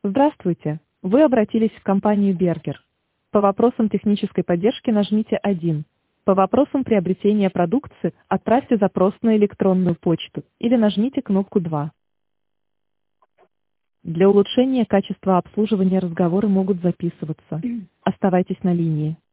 Здравствуйте! Вы обратились в компанию Бергер. По вопросам технической поддержки нажмите 1. По вопросам приобретения продукции отправьте запрос на электронную почту или нажмите кнопку 2. Для улучшения качества обслуживания разговоры могут записываться. Оставайтесь на линии.